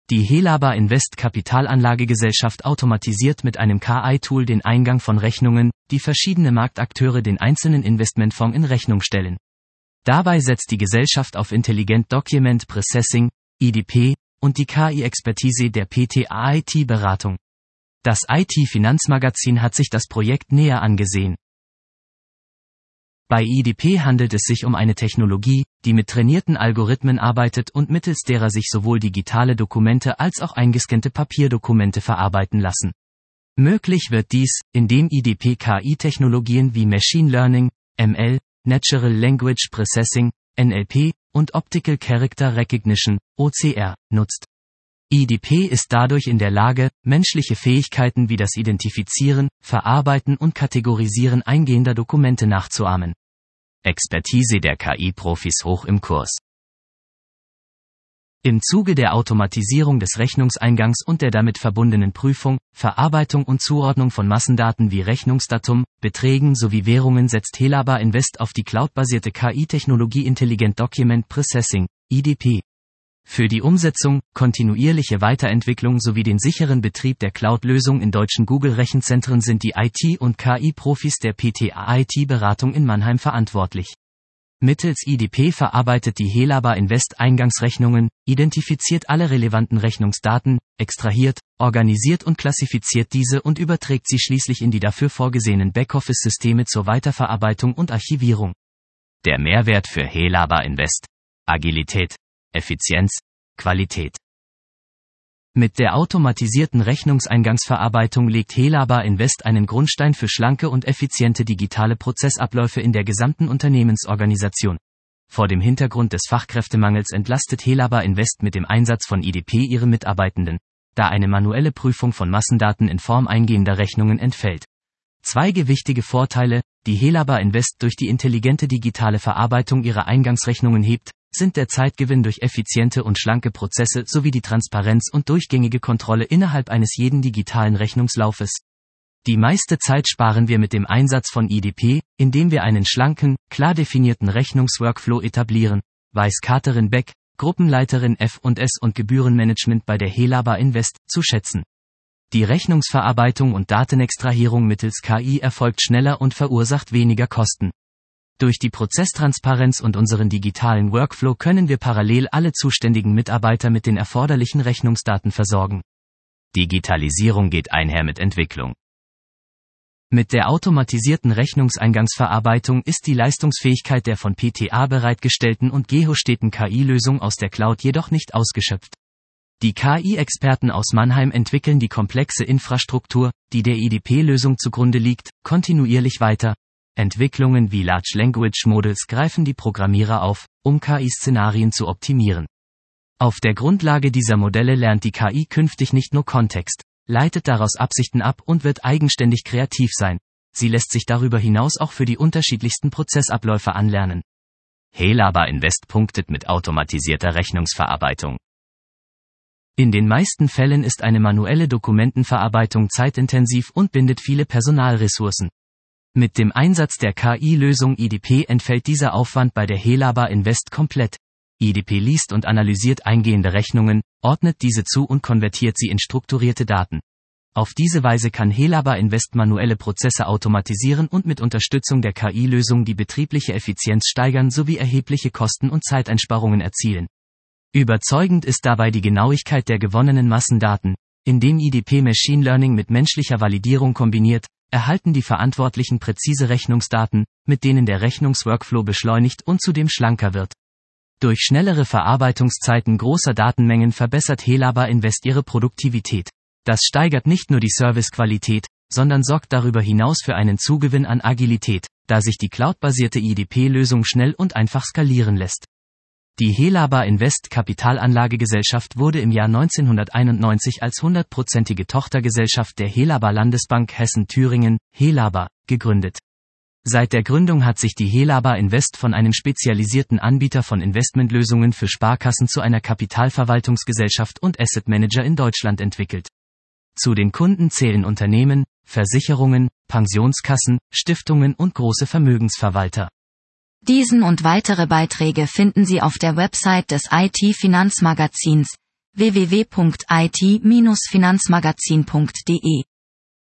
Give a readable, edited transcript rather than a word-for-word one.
Die Helaba Invest Kapitalanlagegesellschaft automatisiert mit einem KI-Tool den Eingang von Rechnungen, die verschiedene Marktakteure den einzelnen Investmentfonds in Rechnung stellen. Dabei setzt die Gesellschaft auf Intelligent Document Processing, IDP, und die KI-Expertise der PTA IT-Beratung. Das IT-Finanzmagazin hat sich das Projekt näher angesehen. Bei IDP handelt es sich um eine Technologie, die mit trainierten Algorithmen arbeitet und mittels derer sich sowohl digitale Dokumente als auch eingescannte Papierdokumente verarbeiten lassen. Möglich wird dies, indem IDP KI-Technologien wie Machine Learning, ML, Natural Language Processing, NLP, und Optical Character Recognition, OCR, nutzt. IDP ist dadurch in der Lage, menschliche Fähigkeiten wie das Identifizieren, Verarbeiten und Kategorisieren eingehender Dokumente nachzuahmen. Expertise der KI-Profis hoch im Kurs. Im Zuge der Automatisierung des Rechnungseingangs und der damit verbundenen Prüfung, Verarbeitung und Zuordnung von Massendaten wie Rechnungsdatum, Beträgen sowie Währungen setzt Helaba Invest auf die cloudbasierte KI-Technologie Intelligent Document Processing, IDP. Für die Umsetzung, kontinuierliche Weiterentwicklung sowie den sicheren Betrieb der Cloud-Lösung in deutschen Google-Rechenzentren sind die IT- und KI-Profis der PTA IT-Beratung in Mannheim verantwortlich. Mittels IDP verarbeitet die Helaba Invest Eingangsrechnungen, identifiziert alle relevanten Rechnungsdaten, extrahiert, organisiert und klassifiziert diese und überträgt sie schließlich in die dafür vorgesehenen Backoffice-Systeme zur Weiterverarbeitung und Archivierung. Der Mehrwert für Helaba Invest: Agilität, Effizienz, Qualität. Mit der automatisierten Rechnungseingangsverarbeitung legt Helaba Invest einen Grundstein für schlanke und effiziente digitale Prozessabläufe in der gesamten Unternehmensorganisation. Vor dem Hintergrund des Fachkräftemangels entlastet Helaba Invest mit dem Einsatz von IDP ihre Mitarbeitenden, da eine manuelle Prüfung von Massendaten in Form eingehender Rechnungen entfällt. Zwei gewichtige Vorteile, die Helaba Invest durch die intelligente digitale Verarbeitung ihrer Eingangsrechnungen hebt, sind der Zeitgewinn durch effiziente und schlanke Prozesse sowie die Transparenz und durchgängige Kontrolle innerhalb eines jeden digitalen Rechnungslaufes. Die meiste Zeit sparen wir mit dem Einsatz von IDP, indem wir einen schlanken, klar definierten Rechnungsworkflow etablieren, weiß Katrin Beck, Gruppenleiterin F&S und Gebührenmanagement bei der Helaba Invest, zu schätzen. Die Rechnungsverarbeitung und Datenextrahierung mittels KI erfolgt schneller und verursacht weniger Kosten. Durch die Prozesstransparenz und unseren digitalen Workflow können wir parallel alle zuständigen Mitarbeiter mit den erforderlichen Rechnungsdaten versorgen. Digitalisierung geht einher mit Entwicklung. Mit der automatisierten Rechnungseingangsverarbeitung ist die Leistungsfähigkeit der von PTA bereitgestellten und gehosteten KI-Lösung aus der Cloud jedoch nicht ausgeschöpft. Die KI-Experten aus Mannheim entwickeln die komplexe Infrastruktur, die der IDP-Lösung zugrunde liegt, kontinuierlich weiter. Entwicklungen wie Large Language Models greifen die Programmierer auf, um KI-Szenarien zu optimieren. Auf der Grundlage dieser Modelle lernt die KI künftig nicht nur Kontext, leitet daraus Absichten ab und wird eigenständig kreativ sein. Sie lässt sich darüber hinaus auch für die unterschiedlichsten Prozessabläufe anlernen. Helaba Invest punktet mit automatisierter Rechnungsverarbeitung. In den meisten Fällen ist eine manuelle Dokumentenverarbeitung zeitintensiv und bindet viele Personalressourcen. Mit dem Einsatz der KI-Lösung IDP entfällt dieser Aufwand bei der Helaba Invest komplett. IDP liest und analysiert eingehende Rechnungen, ordnet diese zu und konvertiert sie in strukturierte Daten. Auf diese Weise kann Helaba Invest manuelle Prozesse automatisieren und mit Unterstützung der KI-Lösung die betriebliche Effizienz steigern sowie erhebliche Kosten- und Zeiteinsparungen erzielen. Überzeugend ist dabei die Genauigkeit der gewonnenen Massendaten. Indem IDP Machine Learning mit menschlicher Validierung kombiniert, erhalten die Verantwortlichen präzise Rechnungsdaten, mit denen der Rechnungsworkflow beschleunigt und zudem schlanker wird. Durch schnellere Verarbeitungszeiten großer Datenmengen verbessert Helaba Invest ihre Produktivität. Das steigert nicht nur die Servicequalität, sondern sorgt darüber hinaus für einen Zugewinn an Agilität, da sich die cloudbasierte IDP-Lösung schnell und einfach skalieren lässt. Die Helaba Invest Kapitalanlagegesellschaft wurde im Jahr 1991 als 100%ige Tochtergesellschaft der Helaba Landesbank Hessen-Thüringen, Helaba, gegründet. Seit der Gründung hat sich die Helaba Invest von einem spezialisierten Anbieter von Investmentlösungen für Sparkassen zu einer Kapitalverwaltungsgesellschaft und Asset Manager in Deutschland entwickelt. Zu den Kunden zählen Unternehmen, Versicherungen, Pensionskassen, Stiftungen und große Vermögensverwalter. Diesen und weitere Beiträge finden Sie auf der Website des IT-Finanzmagazins www.it-finanzmagazin.de